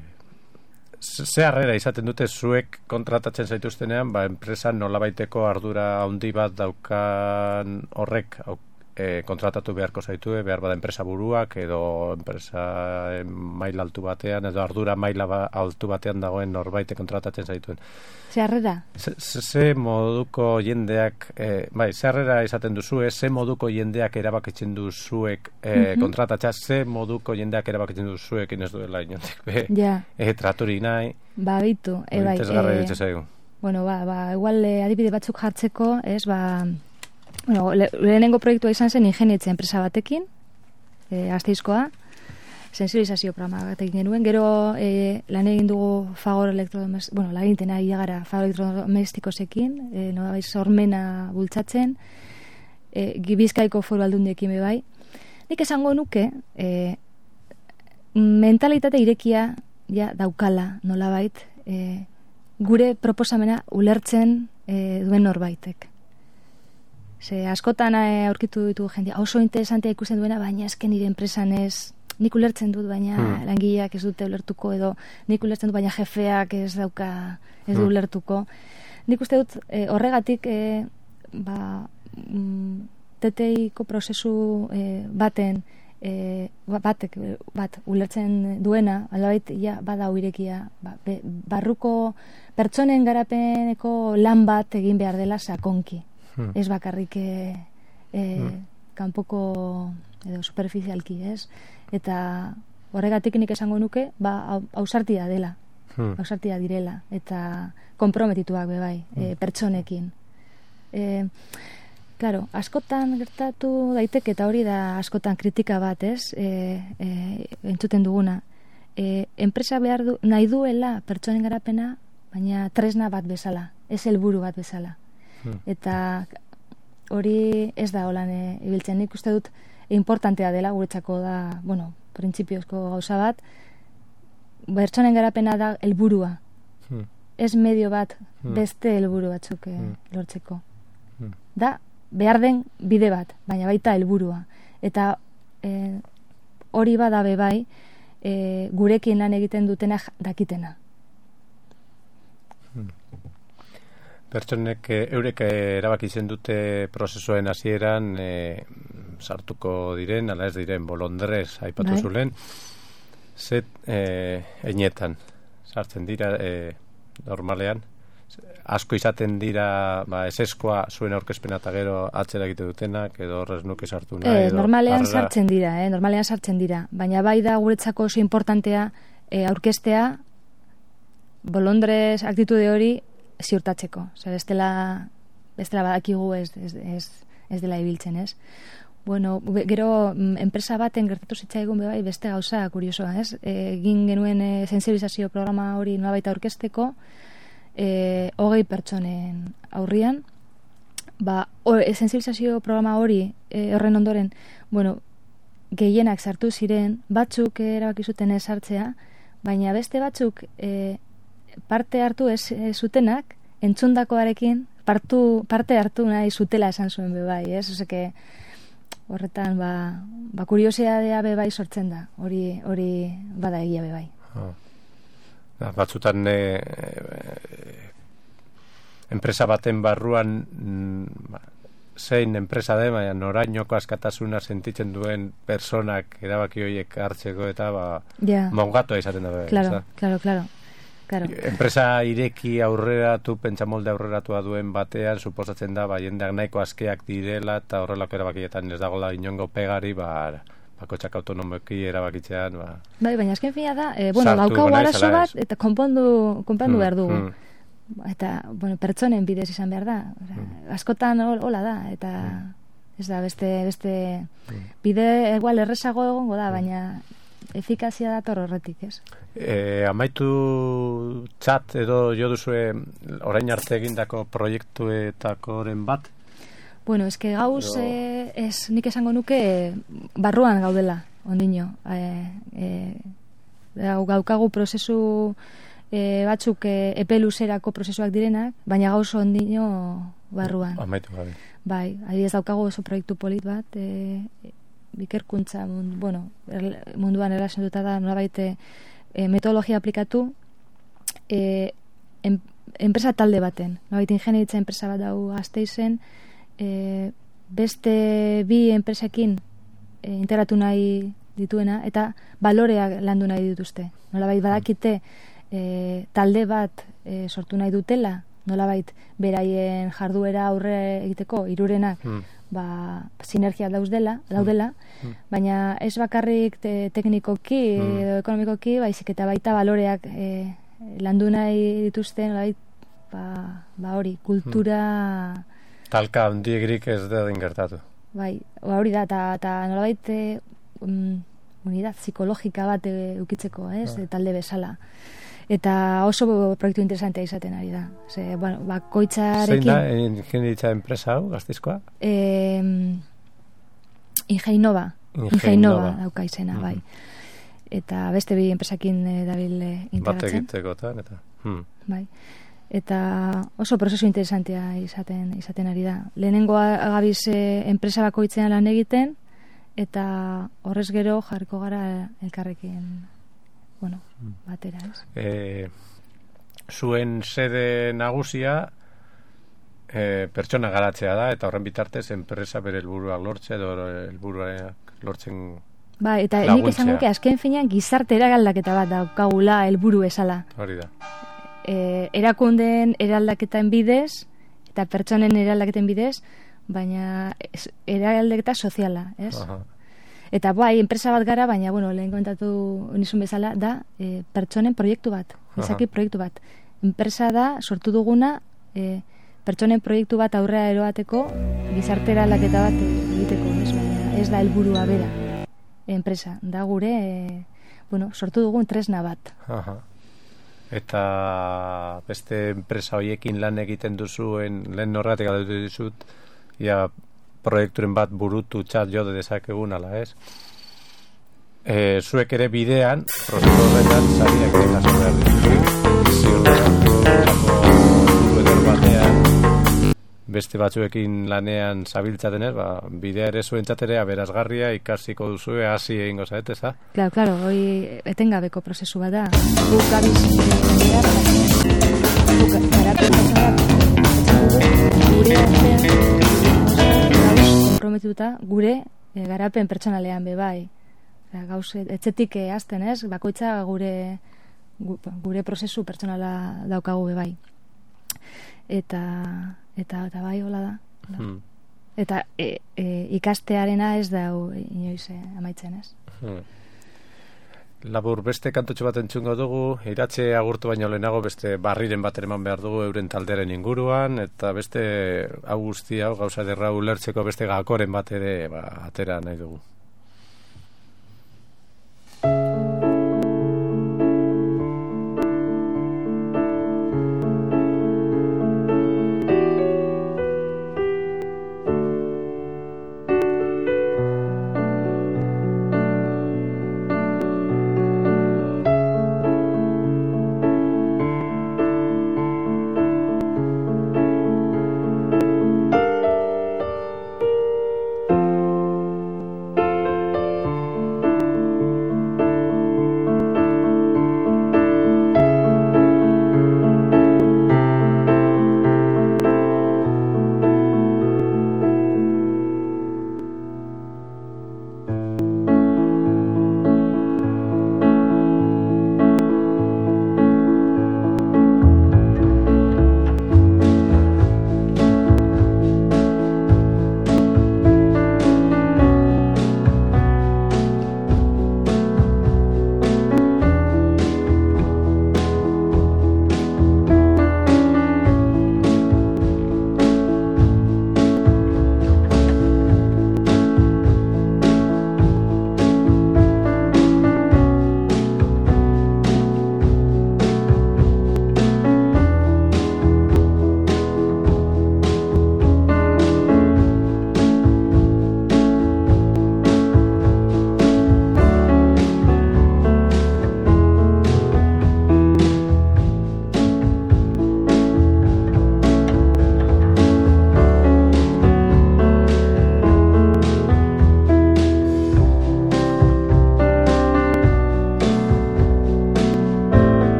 ze harrera izaten dute zuek kontratatzen zaituztenean, ba, enpresa nolabaiteko ardura handi bat daukan horrek au, e, kontratatu beharko zaitue, behar bada enpresa buruak, edo enpresa e, maila altu batean, edo ardura maila ba, altu batean dagoen norbaite kontratatzen zaituen. Ze harrera? Ze, ze, ze moduko jendeak, e, bai, ze harrera izaten duzue, ze moduko jendeak erabakitzen duzuek e, Mhm. kontratatza, ze moduko jendeak erabakitzen duzuek inez duela inondik, be, Ja, e, traturi nahi, ba, bitu. E, bai, interesgarra e, ditze zaigu. bueno, ba, ba, igual e, adibide batzuk jartzeko, ez, ba, bueno, le, lehenengo proiektua izan zen ingenietze enpresa batekin, e, Gasteizkoa, sensibilizazio programa bat egin genuen, gero e, lan egin dugu Fagor elektrodomestikosekin, bueno, laginten ari gara Fagor elektrodomestikosekin, e, no, bai, sormena bultzatzen, e, Bizkaiko Foru Aldundiekin be bai. Nik esango nuke, e, mentalitate irekia ja daukala nolabait, e, gure proposamena ulertzen e, duen norbaitek. Ze askotan e, aurkitu ditu jendea oso interesantea ikusten duena, baina esken nire enpresan ez, nik ulertzen dut, baina Hmm. langileak ez dute ulertuko, edo nik ulertzen dut, baina jefeak ez dauka, ez du Hmm. ulertuko. Nik uste dut e, horregatik e, ba, mm, T T I-ko prozesu e, baten e, batek, bat ulertzen duena, alabait, ja, badau irekia, ba, be, barruko pertsonen garapeneko lan bat egin behar dela sakonki. Hmm. Ez bakarrik e, e, Hmm. kanpoko edo superficialki, ez? Eta horregatik nik esango nuke, ba, hau- ausartia dela, Hmm. ausartia direla, eta konprometituak be bai, e, pertsonekin. E, Claro, askotan gertatu daiteke, eta hori da askotan kritika bat, ez? E, e, entzuten duguna. E, enpresa behar du, nahi duela pertsonen garapena, baina tresna bat bezala, ez helburu bat bezala. Hmm. Eta hori ez da holan e, ibiltzen. Nik uste dut importantea dela, guretzako da, bueno, printzipiozko gauza bat, pertsonen garapena da helburua. Hmm. Ez medio bat Hmm. beste helburu batzuk e, Hmm. lortzeko. Hmm. Da, behar den bide bat, baina baita helburua. Eta e, hori bada be bai, e, gurekin lan egiten dutena dakitena. Pertsonek eh, eurek eh, erabakitzen dute prozesuen hasieran eh, sartuko diren, ala ez diren, bolondrez, aipatu Bai. zulen, zet eh, einetan sartzen dira eh, normalean, asko izaten dira ba, eseskoa zuen aurkezpena eta gero atzera egite dutenak, edo horrez nuke sartu nahi. E, edo normalean harrera- sartzen dira, eh? normalean sartzen dira, baina bai da guretzako oso importantea e, aurkeztea bolondrez aktitude hori ziurtatzeko. Osea, bestela, bestela badakigu ez, ez, ez, ez dela ibiltzen, ez? Bueno, be- gero mm, enpresa baten gertatu zitzaigun be bai beste gauza kuriosoa, ez? E, egin genuen e, sensibilizazio programa hori nolabait aurkezteko, e, hogei pertsonen aurrian, ba, o, e, sensibilizazio programa hori e, horren ondoren, bueno, gehienak sartu ziren, batzuk erabaki zuten ez sartzea, baina beste batzuk e, parte hartu ez, ez zutenak, entzundakoarekin partu, parte hartu nahi zutela esan zuen be bai, ez? Oseke, horretan, ba, ba kuriosidadea be bai sortzen da, hori hori bada egia be bai. Ah. Da, batzutan eh, eh, enpresa baten barruan mm, ba, zein enpresa den, baina norainoko askatasuna sentitzen duen personak erabaki horiek hartzeko eta ba, Ja, mongatua izaten da. claro, ezta? claro, claro, claro. Enpresa ireki aurreratu, pentsamolde aurreratua duen batean, suposatzen da, ba, jendeak nahiko askeak direla, eta horrelako erabakietan ez dagoela inongo pegari, ba, bakotxak autonomoki erabakitzean, ba. Bai, baina azken fina da, e, bueno, Sartu daukagu banaiz, arazo ala bat, ez. eta konpondu, konpondu behar dugu. Mm, Eta, bueno, pertsonen bidez izan behar da. Osea, askotan hol- hola da, eta ez da, beste, beste Mm. bide igual errezago egongo da, baina efikazia dator horretik, ez? E, amaitu txat edo jo duzue orain arte egindako proiektuetakoren bat? Bueno, eske gauz, Edo... eh, ez, nik esango nuke barruan gaudela, ondino. E, e, gaukagu prozesu e, batzuk e, epe luzerako prozesuak direnak, baina gauz ondino barruan. Amaitu gabe. Bai, adibidez daukagu oso proiektu polit bat, e, ikerkuntza mund, bueno, munduan erlazionatuta da nolabait e, metodologia aplikatu e, en, enpresa talde baten. Nolabait ingeniaritza enpresa bat dau Gasteizen, e, beste bi enpresekin e, integratu nahi dituena eta baloreak landu nahi dituzte. Nolabait badakite e, talde bat e, sortu nahi dutela, nolabait beraien jarduera aurre egiteko hirurenak hmm. ba, sinergia daudela, daudela, hmm. baina ez bakarrik te, teknikoki hmm. edo ekonomikoki, baizik eta baita baloreak e, landu nahi dituzte, nolabait ba, ba hori, kultura hmm. talka handiegrik ez da gertatu. Bai, hori da, eta nolabait e, um, unidad psikologika bat eukitzeko, ez, ah. talde bezala. Eta oso proiektu interesantea izaten ari da. Ze, bueno, bakoitzarekin... Zein da, ingeniaritza enpresa hau, Gasteizkoa? Eh, Ingeinova. Ingeinova dauka izena, mm-hmm. bai. Eta beste bi enpresakin e, dabil e, integratzen. Bat egitekotan, eta... Hmm. Bai. Eta oso prozesu interesantea izaten izaten ari da. Lehenengo gabiz e, enpresa bakoitzean lan egiten, eta horrez gero jarriko gara elkarrekin... bueno, batera, ez? E, zuen sede nagusia e, pertsona garatzea da, eta horren bitartez enpresa bere helburuak lortzea edo helburuak lortzen ba, eta nik esan nuke azken finean gizarte eraldaketa bat daukagula helburu esala. Hori da. E, erakundeen eraldaketen bidez eta pertsonen eraldaketen bidez, baina eraldaketa soziala, ez? Aha. Eta bai, enpresa bat gara, baina, bueno, lehen komentatu nizun bezala, da e, pertsonen proiektu bat, izaki proiektu bat. Enpresa da, sortu duguna, e, pertsonen proiektu bat aurrera eroateko, gizartera aldaketa bat egiteko, ez, baina ez da helburua bera, enpresa. Da gure, e, bueno, sortu dugun tresna bat. Aha. Eta beste enpresa horiekin lan egiten duzuen, lehen norratik aldatu dizut, ja, proiekturen bat burutu txat jode dezakegun ala, ez? E, zuek ere bidean, prozesu horretan, zariak ere jaso behar dituzu. Ziur batean, beste batzuekin lanean zabiltzaten ez, ba, bidea ere zuen txatere aberazgarria ikasiko duzue hasi egingo zaet, eza? Claro, claro, hori etengabeko prozesu bat da. Guk gabiz behar, guk garapen bat, gure artean, komprometuta gure e, garapen pertsonalean be bai. Gauz etzetik e, hasten, ez? Bakoitza gure gu, gure prozesu pertsonala daukagu be bai. Eta eta eta bai hola da. Hmm. Eta e, e, ikastearena ez da inoiz e, amaitzen, ez? Hmm. Labur, beste kantutxo bat entzungo dugu, iratxe agurtu baino lehenago beste barriren bat eman behar dugu euren talderen inguruan, eta beste hau guztia, hau gauza derra ulertzeko beste gakoren bat ere ba, atera nahi dugu.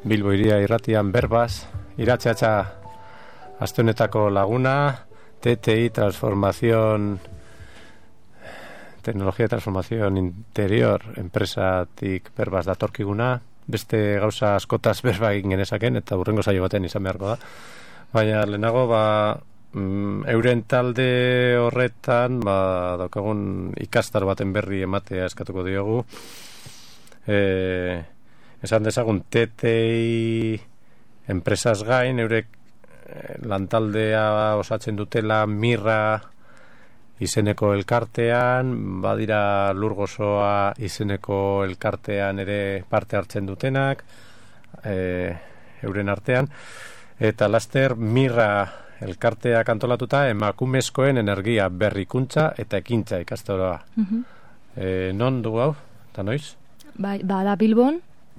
Bilbo Hiria Irratian berbaz, iratxatxa astunetako laguna, T T I Transformación, Tecnología de Transformación Interior, enpresatik berbaz datorkiguna, beste gauza askotaz berba egin genezaken, eta hurrengo saio baten izan beharko da. Baina lehenago, ba, mm, euren talde horretan, ba, daukagun ikastaro baten berri ematea eskatuko diogu. E, esan dezagun T T I enpresaz gain, eurek lantaldea osatzen dutela Mirra izeneko elkartean, badira Lurgozoa izeneko elkartean ere parte hartzen dutenak, e, euren artean, eta laster Mirra elkarteak antolatuta emakumezkoen energia berrikuntza eta ekintza ikastoroa. Uh-huh. E, non dugu hau, eta noiz? Ba, ba da Bilbon,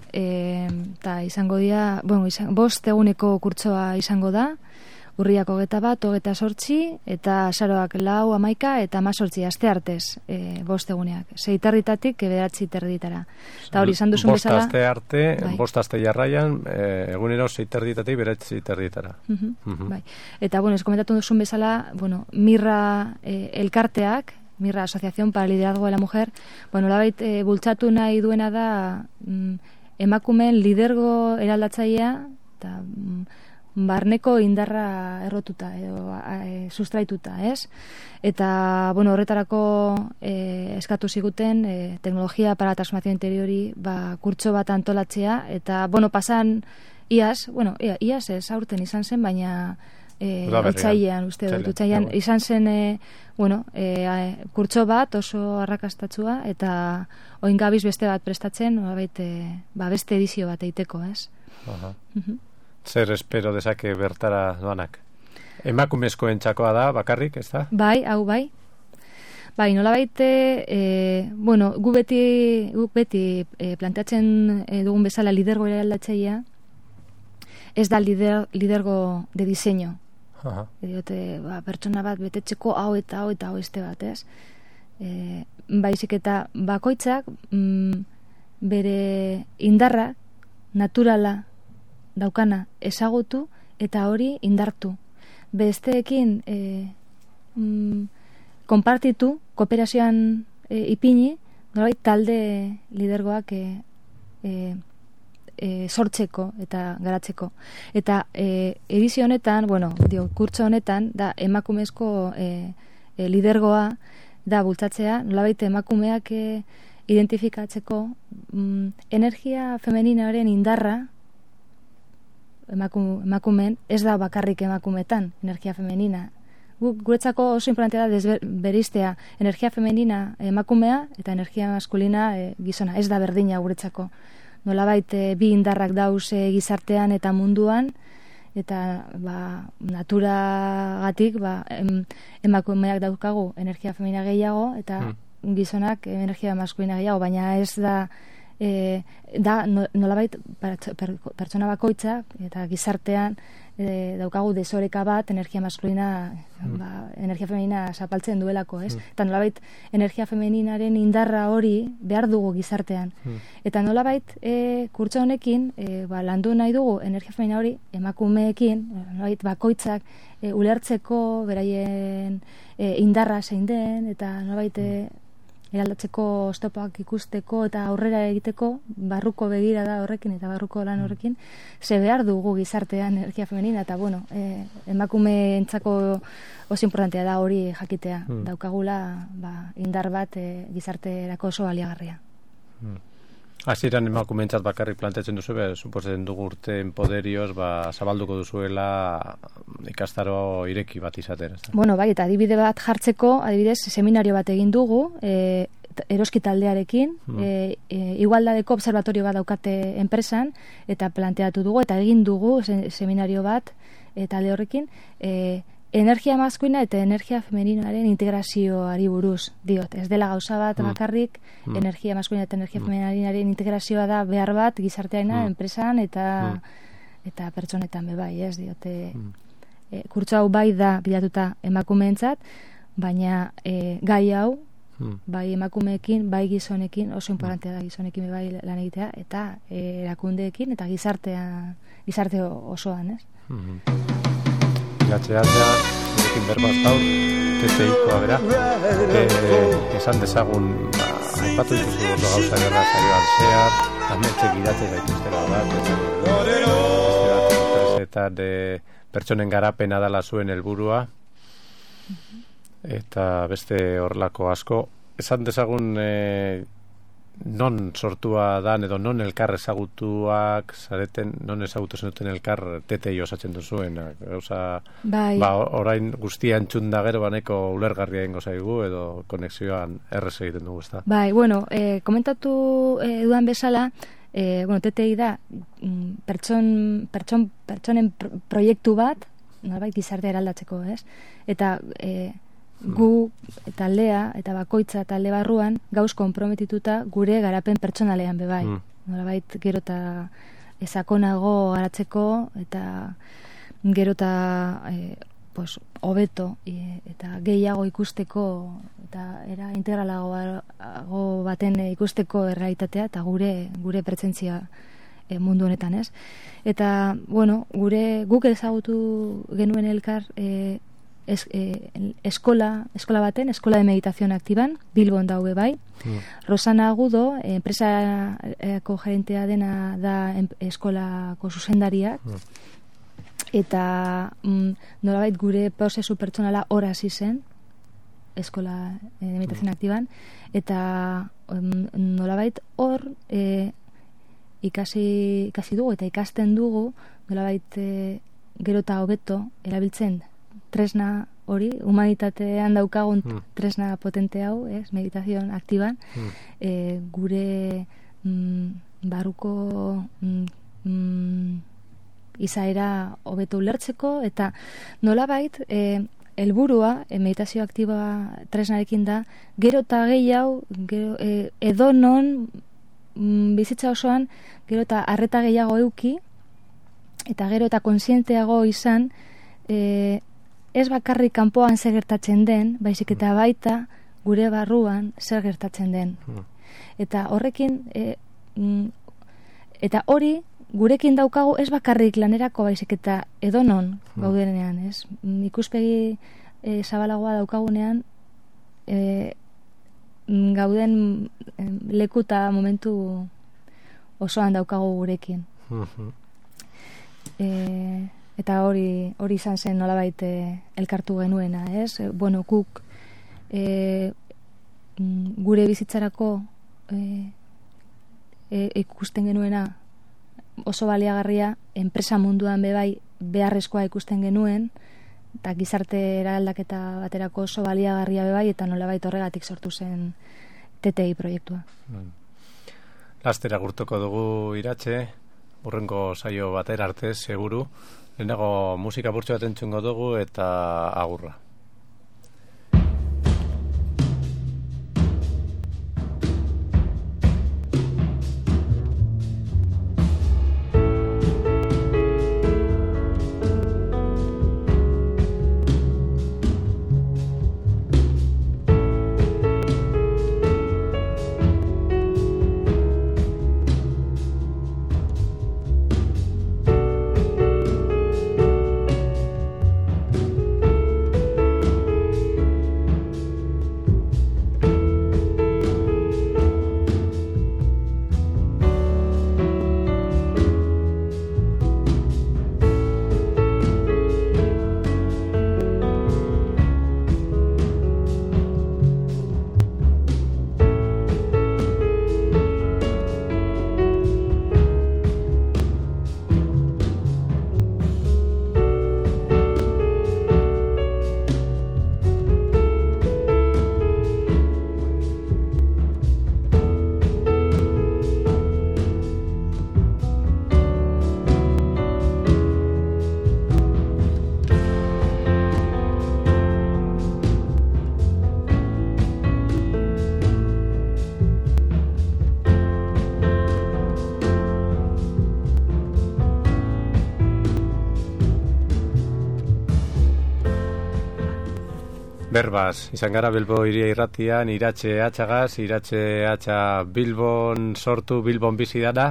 eta e, izango dira, bueno, izan, bost eguneko kurtsoa izango da, urriak hogeta bat, hogeta sortzi, eta saroak lau, amaika, eta amazortzi, aste artez, e, bost eguneak. Sei territatik, bederatzi territara. Eta hori izan duzun bezala... Bost aste arte, bai. Bost aste jarraian, e, egunero sei territatik, bederatzi territara. Uh-huh. Uh-huh. Bai. Eta, bueno, ez komentatu duzun bezala, bueno, Mirra e, elkarteak, Mirra Asociación para el Liderazgo de la Mujer, bueno, labait, e, bultzatu nahi duena da mm, emakumeen lidergo eraldatzailea, eta... Mm, barneko indarra errotuta edo e, sustraituta, ez? Eta, bueno, horretarako e, eskatu ziguten e, teknologia para la transformación interiori, ba, kurtso bat antolatzea, eta, bueno, pasan iaz, bueno, ia, iaz ez, aurten izan zen, baina e, otzailean, uste dut, otzailean izan zen, e, bueno, e, kurtso bat oso arrakastatzua, eta oingabiz beste bat prestatzen, baite, ba, beste edizio bat eiteko, ez? Aha. Uh-huh. Zer espero dezake bertara doanak? Emakumezkoen txakoa da, bakarrik, ez da? Bai, hau bai. Bai, nola baite, e, bueno, gu beti, gu beti e, planteatzen e, dugun bezala lidergo eraldatzailea, ez da lider, lidergo de diseño. Uh-huh. Ediote, ba, pertsona bat betetzeko hau eta hau eta hau este bat, ez? E, baizik eta bakoitzak mm, bere indarra, naturala, daukana ezagutu eta hori indartu. Besteekin e, mm, konpartitu, kooperazioan e, ipini, nolabait talde lidergoak e, e, e, sortzeko eta garatzeko. Eta e, edizio honetan, bueno, dio, kurtso honetan, da emakumezko e, e, lidergoa da bultzatzea, nolabait emakumeak e, identifikatzeko mm, energia femeninaren indarra emakumen, ez da bakarrik emakumetan, energia femenina. Guretzako oso importantea da beristea energia femenina emakumea eta energia maskulina e, gizona. Ez da berdina guretzako. Nolabait e, bi indarrak dauz e, gizartean eta munduan, eta ba, naturagatik ba, em, emakumeak daukagu energia femenina gehiago, eta hmm. gizonak energia maskulina gehiago, baina ez da E, da nolabait pertsona bakoitza eta gizartean e, daukagu desoreka bat energia maskulina mm. ba, energia femenina zapaltzen duelako, ez? Mm. Eta nolabait energia femeninaren indarra hori behar dugu gizartean. Mm. Eta nolabait e, kurtso honekin e, ba, landu nahi dugu energia femenina hori emakumeekin, nolabait bakoitzak e, ulertzeko beraien e, indarra zein den, eta nolabait e, eraldatzeko oztopak ikusteko eta aurrera egiteko barruko begira da horrekin eta barruko lan horrekin, ze behar dugu gizartean energia femenina, eta bueno, e, emakume entzako oso importantea da hori jakitea. Hmm. Daukagula ba, indar bat e, gizarterako oso baliagarria. Hmm. Hasieran emakumeentzat bakarrik planteatzen duzu, be, suposatzen dugu urte poderioz, ba, zabalduko duzuela ikastaro ireki bat izaten. Bueno, bai, eta adibide bat jartzeko, adibidez, seminario bat egin dugu, e, eroski taldearekin, mm. e, e, igualdadeko observatorio bat daukate enpresan, eta planteatu dugu, eta egin dugu se, seminario bat e, talde horrekin, e, energia maskulina eta energia femeninaren integrazioari buruz, diot. Ez dela gauza bat mm. bakarrik, mm. energia maskulina eta energia mm. femeninaren integrazioa da behar bat gizarteaina, mm. enpresan eta mm. eta pertsonetan bebai, ez diote. Mm. E, kurtso hau bai da bilatuta emakumeentzat, baina e, gai hau Hmm. Bai emakumeekin, bai gizonekin, oso importantea da gizonekin bai lan egitea, eta erakundeekin, eta gizartea, gizarte osoan, ez? Hmm. Gatxea, gurekin berbaz gaur, T T I-koa bera, e, esan dezagun, ba, aipatu dituzu oso gauza gerra zarioan zehar, ametxek idatze gaituztera bat, eta de pertsonen garapena dala zuen helburua, eta beste horlako asko. Esan dezagun e, non sortua dan edo non elkar ezagutuak zareten, non ezagutu zenuten elkar T T I osatzen duzuen. Gauza, bai. Ba, orain guztia entzun da gero baneko ulergarria egingo zaigu edo konexioan errez egiten dugu, ezta? Bai, bueno, e, komentatu e, dudan bezala, e, bueno, T T I da pertson, pertson, pertsonen proiektu bat, nolabait gizartea eraldatzeko, ez? Eta e, gu taldea eta bakoitza talde barruan gauz konprometituta gure garapen pertsonalean bebai. Mm. Nolabait gero eta esakonago garatzeko eta gero eta e, pues, hobeto e, eta gehiago ikusteko eta era integralago baten ikusteko errealitatea eta gure gure presentzia e, mundu honetan, ez? Eta, bueno, gure guk ezagutu genuen elkar e, Es, eh, eskola, eskola baten, eskola de meditación aktiban, Bilbon daude bai. Mm. Rosana Agudo, enpresako gerentea dena da eskolako zuzendariak. Mm. Eta mm, nolabait gure prozesu pertsonala hor hasi zen, eskola de meditación mm. aktiban, eta mm, nolabait hor eh, ikasi, ikasi dugu eta ikasten dugu, nolabait eh, gero eta hobeto erabiltzen tresna hori, humanitatean daukagun mm. tresna potente hau, ez, meditazion aktiban, mm. e, gure mm, barruko mm, izaera hobeto ulertzeko, eta nolabait, e, helburua e, meditazio aktiba tresnarekin da, gero eta gehiago, gero, e, edonon mm, bizitza osoan, gero eta arreta gehiago euki, eta gero eta konsienteago izan, e, ez bakarrik kanpoan zer gertatzen den, baizik eta baita gure barruan zer gertatzen den. Eta horrekin, e, mm, eta hori gurekin daukagu ez bakarrik lanerako baizik eta edonon gaudenean, ez? Ikuspegi e, zabalagoa daukagunean e, gauden e, leku eta momentu osoan daukagu gurekin. E, eta hori hori izan zen nolabait elkartu genuena, ez? E, bueno, guk e, gure bizitzarako e, e, ikusten genuena oso baliagarria, enpresa munduan bebai beharrezkoa ikusten genuen, eta gizarte eraldaketa baterako oso baliagarria bebai, eta nolabait horregatik sortu zen T T I proiektua. Lastera gurtuko dugu Iratxe, urrengo saio batera arte, seguru. Lehenago musika burtsu bat entzungo dugu eta agurra. Berbaz, izan gara Bilbo iria irratian, iratxe atxagaz, iratxe atxa Bilbon sortu, Bilbon bizi dara.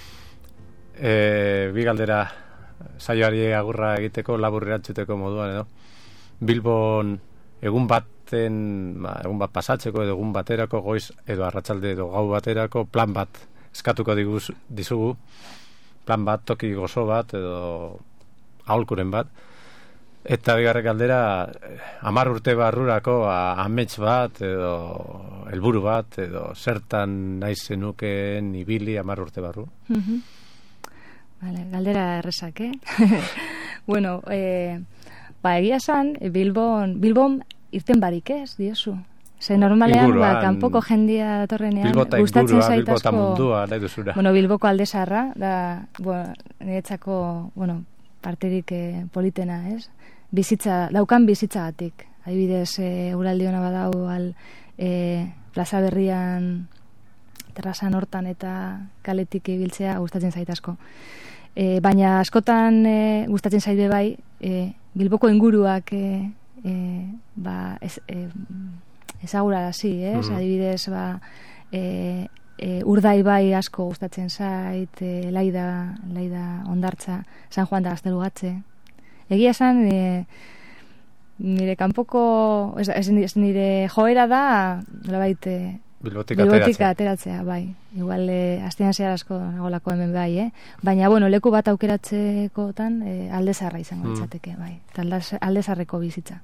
E, bi galdera saioari agurra egiteko, labur erantzuteko moduan, edo. Bilbon egun baten, ba, egun bat pasatzeko, edo egun baterako, goiz edo arratsalde edo gau baterako, plan bat eskatuko diguz, dizugu. Plan bat, toki gozo bat, edo aholkuren bat. Eta bigarren galdera, hamar urte barrurako amets bat, edo helburu bat, edo zertan nahi zenukeen ibili hamar urte barru. Mhm. Vale, galdera erresak, eh? Bueno, eh, ba, egia esan, Bilbon, Bilbon irten barik ez, diosu. Ze normalean, Inguruan, ba, kanpoko jendia datorrenean, Bilbota gustatzen ingurua, zaitazko... Bilbota mundua, nahi duzura. Bueno, Bilboko aldezarra, da, bueno, niretzako, bueno, parterik eh, politena, ez? Bizitza, daukan bizitzagatik. Adibidez, eh, uraldi hona badau al eh, plaza berrian, terrazan hortan eta kaletik ibiltzea gustatzen zaitazko. E, baina askotan e, gustatzen zaide bai e, Bilboko inguruak e, e, ba, ez, e, ezagurarazi, ez? Mm-hmm. Adibidez, ba, e, e, Urdai bai asko gustatzen zait, e, Laida, Laida Ondartza, San Juan da Gaztelugatxe. Egia esan, e, nire kanpoko, ez, ez nire joera da, nolabait, e, Bilbotik ateratzea. ateratzea, bai. Igual, eh, astean zehar asko nagolako hemen bai, eh? Baina, bueno, leku bat aukeratzekotan eh, aldezarra izango litzateke, mm. bai. Eta aldezarreko bizitza.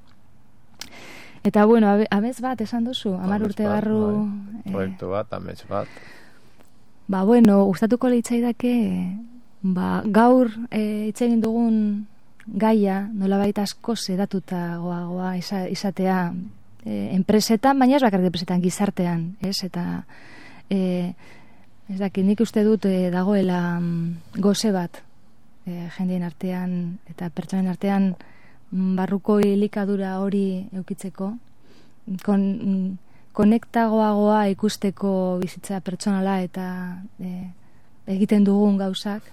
Eta, bueno, abez bat esan duzu, hamar urte barru... Bai. Proiektu bat, amets bat. Ba, bueno, gustatuko litzaidake, ba, gaur eh, hitz egin dugun gaia, nolabait asko sedatuta goa, goa izatea... E, enpresetan, baina ez bakarrik enpresetan, gizartean, ez? Eta e, ez dakit, nik uste dut e, dagoela mm, goze bat e, jendien artean eta pertsonen artean mm, barruko elikadura hori eukitzeko, kon, mm, konektagoagoa ikusteko bizitza pertsonala eta e, egiten dugun gauzak.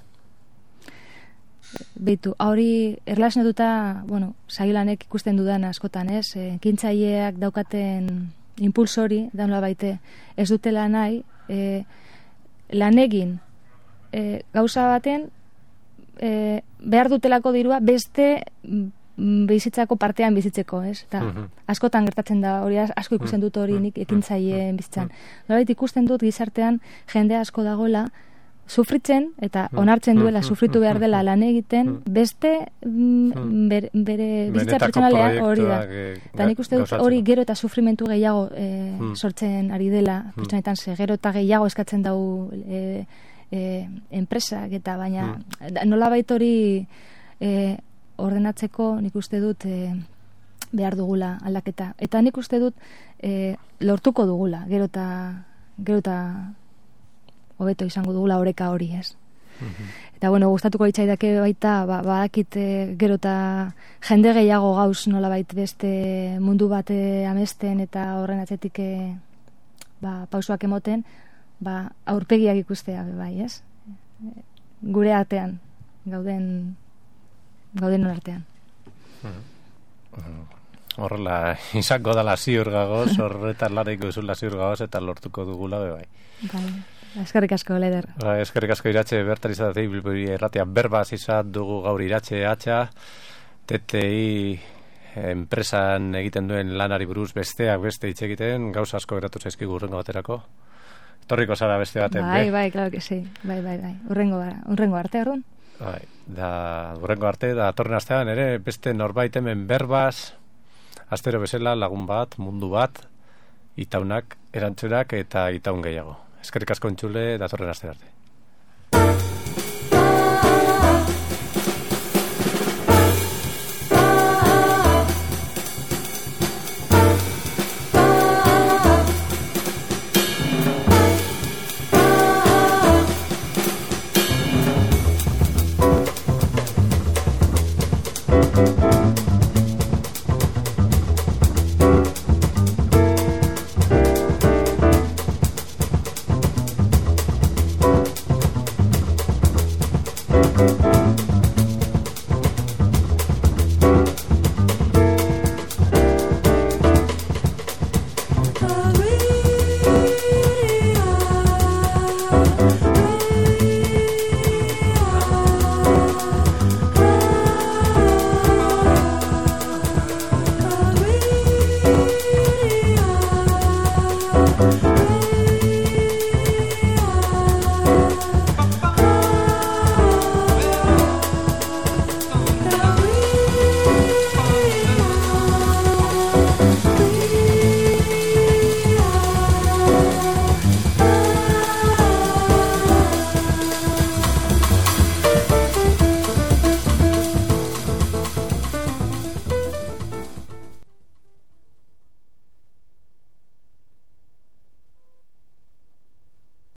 Beitu, hori erlazionatuta, bueno, sailanek ikusten dudan askotan, ez? E, kintzaileak daukaten impulsori, daunla baite, ez dutela nahi, e, lan egin e, gauza baten e, behar dutelako dirua beste bizitzako partean bizitzeko, ez? Eta uh-huh. askotan gertatzen da, hori asko ikusten dut hori nik ekintzaileen bizitzan. Nolabait ikusten dut gizartean jende asko dagoela, sufritzen eta onartzen duela sufritu behar dela lan egiten beste bere, bere bizitza pertsonalean hori da. Eta nik uste dut hori gero eta sufrimentu gehiago e, sortzen ari dela pertsonetan, ze gero eta gehiago eskatzen dau e, e, enpresak eta baina nolabait hori e, ordenatzeko nik uste dut e, behar dugula aldaketa. Eta nik uste dut e, lortuko dugula gero eta gero eta hobeto izango dugula oreka hori, ez? Mm-hmm. Eta, bueno, gustatuko litzaidake baita, ba, badakit e, gero eta jende gehiago gauz nolabait beste mundu bate amesten eta horren atzetik e, ba, pausoak emoten, ba, aurpegiak ikustea, bai, ez? Gure artean, gauden gauden artean. Mm-hmm. Horrela, izango dala ziur gagoz, horretan lareiko zula ziur gagoz eta lortuko dugula, bai. Bai. Eskerrik asko, Leder. Ba, eskerrik asko iratxe, bertan izatea Bilbo irratia berbaz izat dugu gaur iratxe atxa, T T I enpresan egiten duen lanari buruz besteak beste hitz egiten, gauza asko geratu zaizkigu urrengo baterako. Torriko zara beste baten, bai, be? Bai, claro que sí, bai, bai, bai, urrengo, urrengo arte, arrun? Bai, da, urrengo arte, da, torren astean ere, beste norbait hemen berbaz, astero bezala lagun bat, mundu bat, itaunak, erantzurak eta itaun gehiago. Eskerrik asko entzule, datorren aste arte.